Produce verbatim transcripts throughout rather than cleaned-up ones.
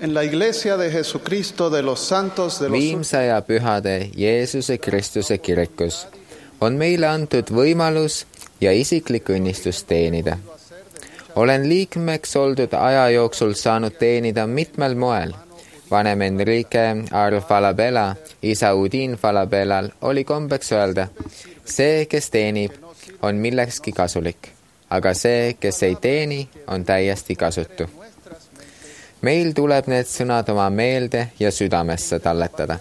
En la Iglesia de Jesucristo de los Santos de los Viimse ja pühade Jeesuse Kristuse kirikus on meile antud võimalus ja isiklik õnnistus teenida. Olen liikmeks oldud aja jooksul saanud teenida mitmel moel. Vanem Enrique Arl Falabella, isa Udin Falabellal oli kombeks öelda, see, kes teenib, on millekski kasulik, aga see, kes ei teeni, on täiesti kasutu. Meil tuleb need sõnad oma meelde ja südamesse talletada.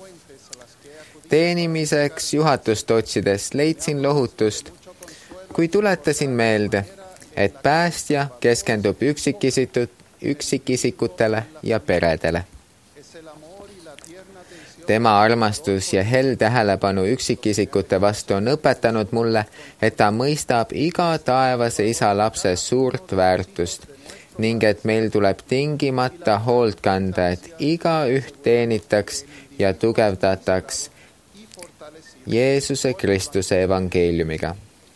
Teenimiseks juhatust otsides leidsin lohutust, kui tuletasin meelde, et päästja keskendub üksikisitut, üksikisikutele ja peredele. Tema armastus ja hell tähelepanu üksikisikute vastu on õpetanud mulle, et ta mõistab iga taevase isa lapse suurt väärtust ning et meil tuleb tingimata hoolt kanda, et iga üht teenitaks ja tugevdataks Jeesuse Kristuse evangeeliumiga.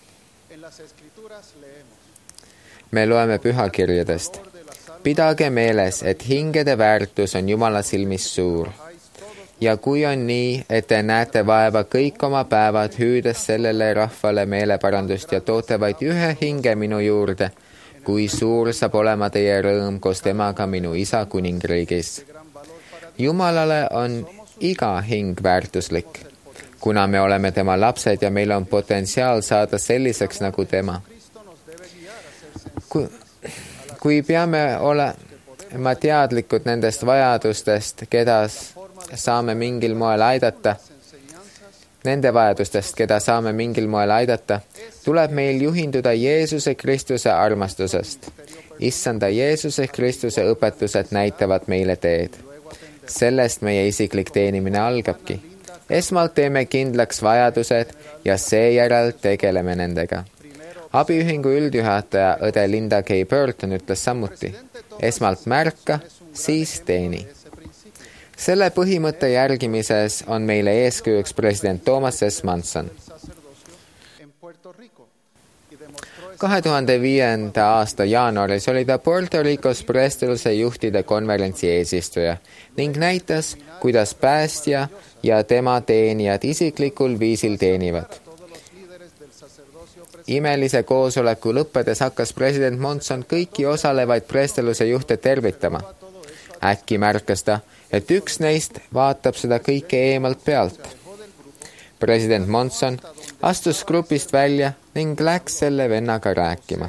Me loeme pühakirjadest. Pidage meeles, et hingede väärtus on Jumala silmis suur. Ja kui on nii, et te näete vaeva kõik oma päevad hüüdes sellele rahvale meeleparandust ja toote vaid ühe hinge minu juurde, kui suur saab olema teie rõõm koos temaga minu isa kuningriigis. Jumalale on iga hing väärtuslik, kuna me oleme tema lapsed ja meil on potentsiaal saada selliseks nagu tema. Kui, kui peame olema teadlikud nendest vajadustest, keda saame mingil moel aidata, nende vajadustest, keda saame mingil moel aidata, tuleb meil juhinduda Jeesuse Kristuse armastusest. Issanda Jeesuse Kristuse õpetused näitavad meile teed. Sellest meie isiklik teenimine algabki. Esmalt teeme kindlaks vajadused ja seejärel tegeleme nendega. Abiühingu üldjuhataja õde Linda K. Burton ütles samuti, esmalt märka, siis teeni. Selle põhimõtte järgimises on meile eeskujuks president Thomas S. Manson. kahe tuhande viienda aasta jaanuaris oli ta Puerto Ricos presteluse juhtide konverentsi eesistuja ning näitas, kuidas päästja ja tema teenijad isiklikul viisil teenivad. Imelise koosoleku lõppedes hakkas president Monson kõiki osalevaid presteluse juhte tervitama. Äkki märkas ta, et üks neist vaatab seda kõike eemalt pealt. President Monson astus grupist välja ning läks selle vennaga rääkima.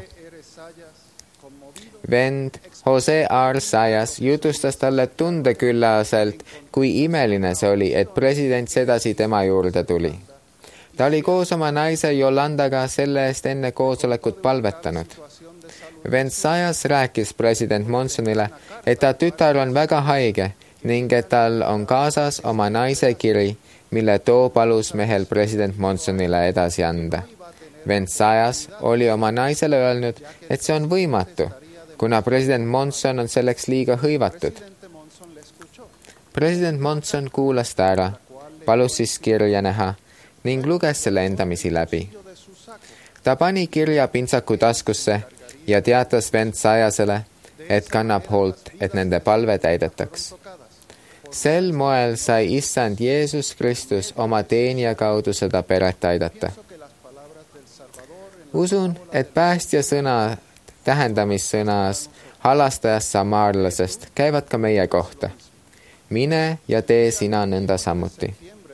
Vend Jose R. Sayas jutustas talle tundeküllaselt, kui imeline see oli, et president sedasi tema juurde tuli. Ta oli koos oma naise Yolandaga selle eest enne koosolekut palvetanud. Vend Sayas rääkis president Monsonile, et ta tütar on väga haige ning et tal on kaasas oma naise kiri, mille too palus mehel president Monsonile edasi anda. Vend Sayas oli oma naisele öelnud, et see on võimatu, kuna president Monson on selleks liiga hõivatud. President Monson kuulas ta ära, palus siis kirja näha ning luges selle endamisi läbi. Ta pani kirja pintsaku taskusse ja teatas vend Sayasele, et kannab hoolt, et nende palve täidetaks. Sel moel sai issand Jeesus Kristus oma teenija kaudu seda peret aidata. Usun, et päästja sõna tähendamissõnas halastajast samaarlasest käivad ka meie kohta. Mine ja tee sina nõnda samuti.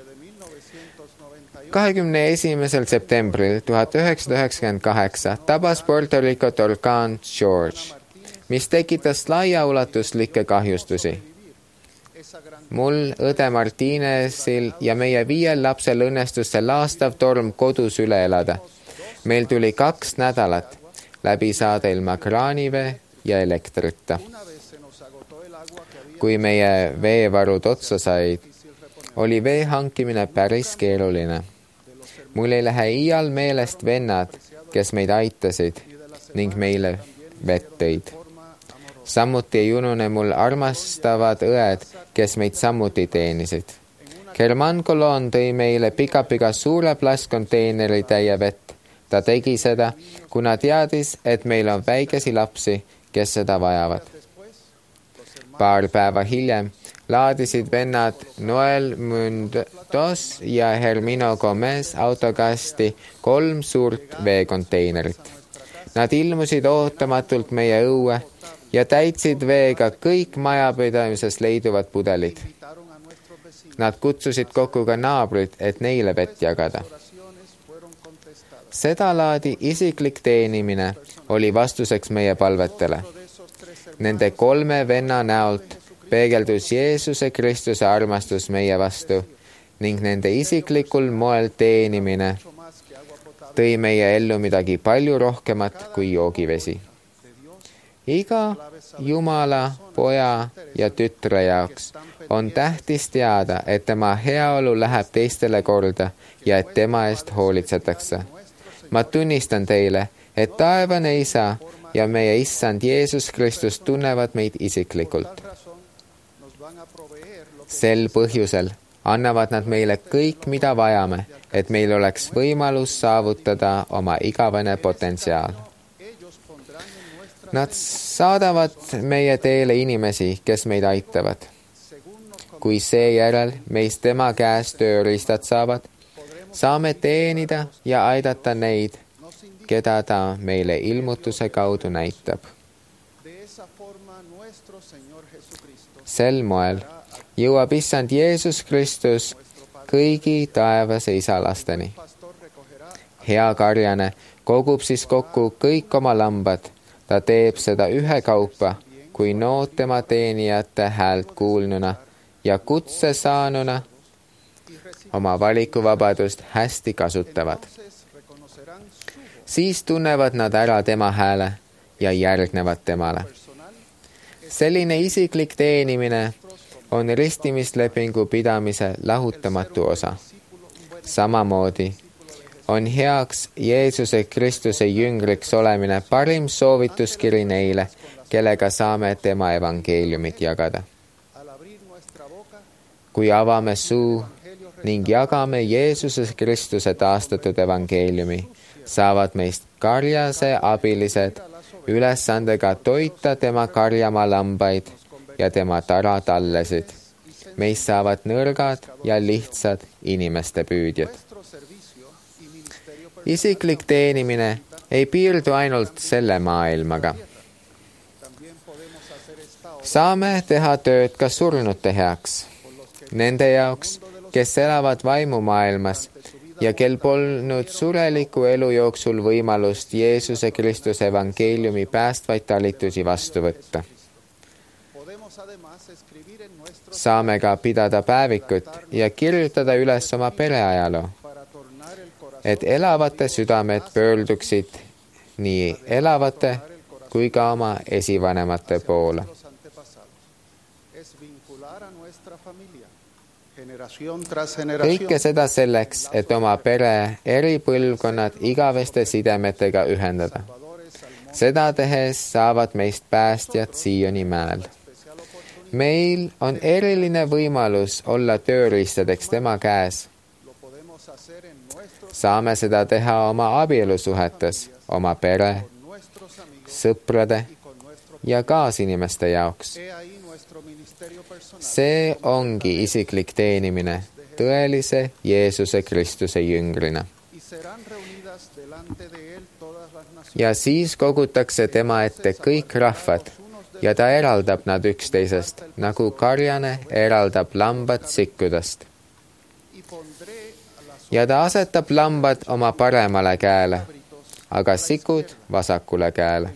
kahekümne esimesel septembril tuhat üheksasada üheksakümmend kaheksa tabas Puerto Ricot orkaan George, mis tekitas laiaulatuslikke kahjustusi. Mul, õde Martinezil ja meie viiel lapsel õnnestus see laastav torm kodus üle elada. Meil tuli kaks nädalat läbi saada ilma kraanivee ja elektrita. Kui meie veevarud otsa said, oli vee hankimine päris keeruline. Mul ei lähe iial meelest vennad, kes meid aitasid ning meile vett tõid. Samuti ei unune mul armastavad õed, kes meid samuti teenisid. German Colon tõi meile pika-pika suure plastkonteineri täie vett. Ta tegi seda, kuna teadis, et meil on väikesi lapsi, kes seda vajavad. Paar päeva hiljem laadisid vennad Noel Mundos ja Hermino Gomez autokasti kolm suurt veekonteinerit. Nad ilmusid ootamatult meie õue ja täitsid veega kõik majapidamises leiduvad pudelid. Nad kutsusid kokku ka naabrid, et neile vett jagada. Sedalaadi isiklik teenimine oli vastuseks meie palvetele. Nende kolme venna näolt peegeldus Jeesuse Kristuse armastus meie vastu ning nende isiklikul moel teenimine tõi meie ellu midagi palju rohkemat kui joogivesi. Iga Jumala, poja ja tütre jaoks on tähtis teada, et tema heaolu läheb teistele korda ja et tema eest hoolitsetakse. Ma tunnistan teile, et taevane Isa ja meie Issand Jeesus Kristus tunnevad meid isiklikult. Sel põhjusel annavad nad meile kõik, mida vajame, et meil oleks võimalus saavutada oma igavene potentsiaal. Nad saadavad meie teele inimesi, kes meid aitavad. Kui seejärel meist tema käest tööriistad saavad, saame teenida ja aidata neid, keda ta meile ilmutuse kaudu näitab. Sel moel jõuab Issand Jeesus Kristus kõigi taevase Isa lasteni. Hea karjane kogub siis kokku kõik oma lambad. Ta teeb seda ühe kaupa, kui nood tema teenijate häält kuulnuna ja kutse saanuna oma valikuvabadust hästi kasutavad. Siis tunnevad nad ära tema hääle ja järgnevad temale. Selline isiklik teenimine on ristimislepingu pidamise lahutamatu osa. Samamoodi on heaks Jeesuse Kristuse jüngriks olemine parim soovituskiri neile, kellega saame tema evangeeliumit jagada. Kui avame suu ning jagame Jeesuse Kristuse taastatud evangeeliumi, saavad meist karjase abilised ülesandega toita tema karjamaa lambaid ja tema taratallesid. Meist saavad nõrgad ja lihtsad inimeste püüdjad. Isiklik teenimine ei piirdu ainult selle maailmaga. Saame teha tööd ka surnute heaks, nende jaoks, kes elavad vaimumaailmas ja kel polnud sureliku elu jooksul võimalust Jeesuse Kristuse evangeeliumi päästvaid talitusi vastu võtta. Saame ka pidada päevikut ja kirjutada üles oma pereajaloo, et elavate südamed pöörduksid nii elavate kui ka oma esivanemate poole. Kõike seda selleks, et oma pere eri põlvkonnad igaveste sidemetega ühendada. Seda tehes saavad meist päästjad Sioni mäel. Meil on eriline võimalus olla tööriistadeks tema käes. Saame seda teha oma abielusuhetes, oma pere, sõprade ja kaasinimeste jaoks. See ongi isiklik teenimine tõelise Jeesuse Kristuse jüngrina. Ja siis kogutakse tema ette kõik rahvad ja ta eraldab nad üksteisest, nagu karjane eraldab lambad sikkudest. Ja ta asetab lambad oma paremale käele, aga sikud vasakule käele.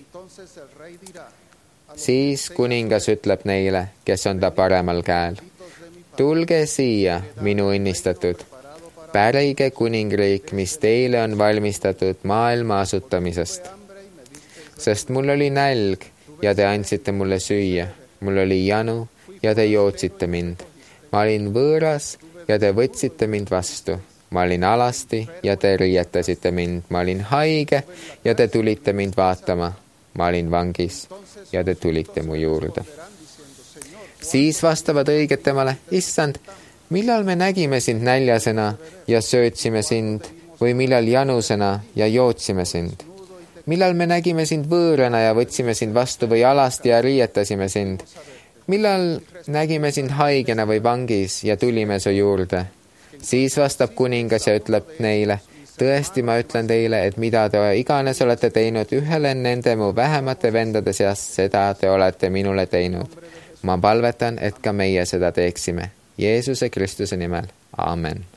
Siis kuningas ütleb neile, kes on ta paremal käel. Tulge siia, minu õnnistatud, pärige kuningriik, mis teile on valmistatud maailma asutamisest. Sest mul oli nälg ja te andsite mulle süüa, mul oli janu ja te jootsite mind. Ma olin võõras ja te võtsite mind vastu. Ma olin alasti ja te riietasite mind. Ma olin haige ja te tulite mind vaatama. Ma olin vangis ja te tulite mu juurde. Siis vastavad õiged temale, issand, millal me nägime sind näljasena ja söötsime sind või millal janusena ja jootsime sind? Millal me nägime sind võõrana ja võtsime sind vastu või alasti ja riietasime sind? millal nägime sind haigena või vangis ja tulime su juurde? Siis vastab kuningas ja ütleb neile, tõesti, ma ütlen teile, et mida te iganes olete teinud ühele nende mu vähemate vendade seast, seda te olete minule teinud. Ma palvetan, et ka meie seda teeksime. Jeesuse Kristuse nimel. Aamen.